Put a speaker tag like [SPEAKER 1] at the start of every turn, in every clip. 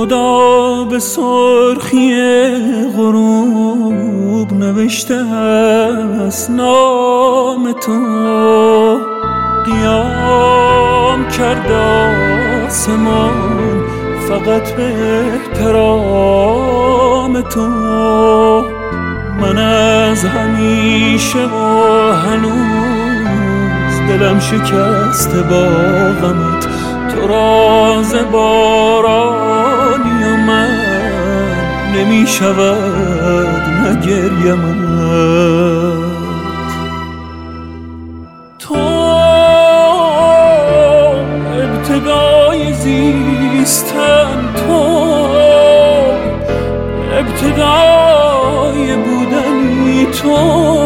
[SPEAKER 1] خدا به سرخی غروب نوشته است نام تو، قیام کرده آسمان فقط به احترام تو. من از همیشه و هنوز دلم شکسته با غمت، تو راز بارانی و من نمی شود نگریمت. تو ابتدای زیستن، تو ابتدای بودنی، تو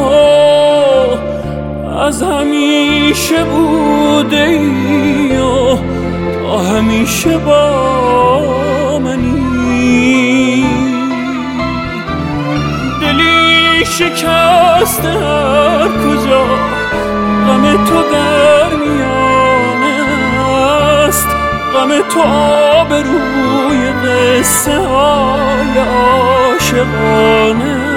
[SPEAKER 1] از همیشه بوده ای و تا همیشه با منی. دلی شکسته هر کجا غم تو در میانه است، غم تو آبروی قصه های عاشقانه است.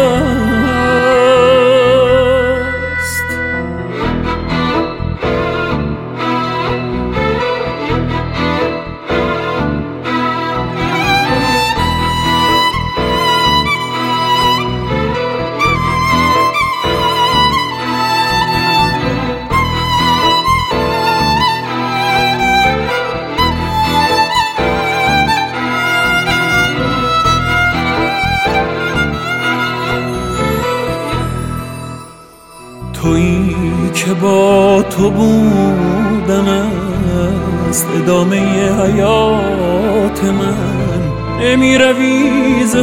[SPEAKER 1] تویی که با تو بودن است ادامه حیات من، نمی روی ز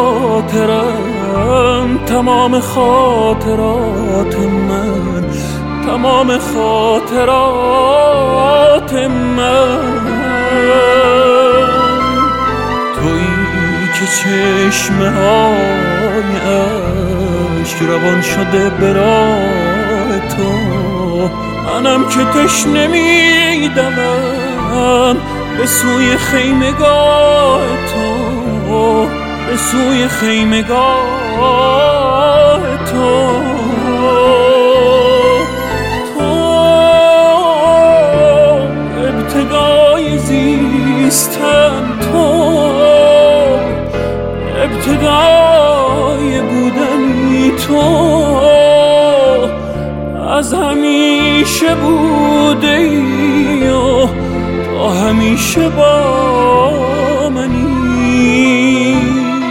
[SPEAKER 1] خاطرم تمام خاطرات من، تمام خاطرات من. تویی که چشمه های اشک روان شده برای تو، منم که تشنه می‌دوم به سوی خیمگاه تو، به سوی خیمگاه تو. تو ابتدای زیستن، تو ابتدای بودنی، تو از همیشه بوده ای و تا همیشه با منی.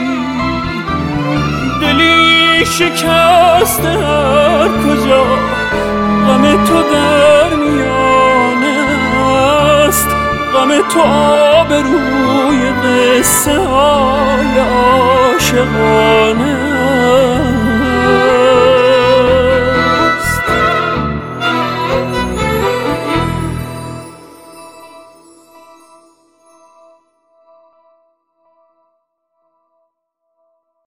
[SPEAKER 1] دلی شکسته هر کجا غم تو در میانه است، غم تو آبروی قصه های عاشقانه.